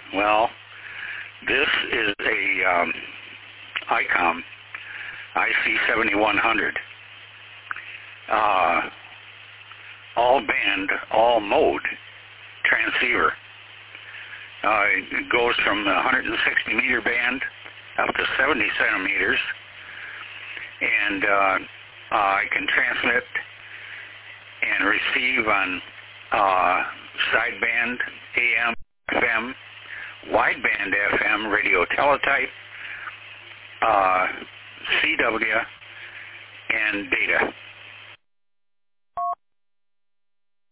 Well, this is a ICOM IC7100. All band, all mode transceiver. It goes from the 160 meter band up to 70 centimeters, and I can transmit and receive on sideband AM, FM, wideband FM, radio teletype, CW, and data.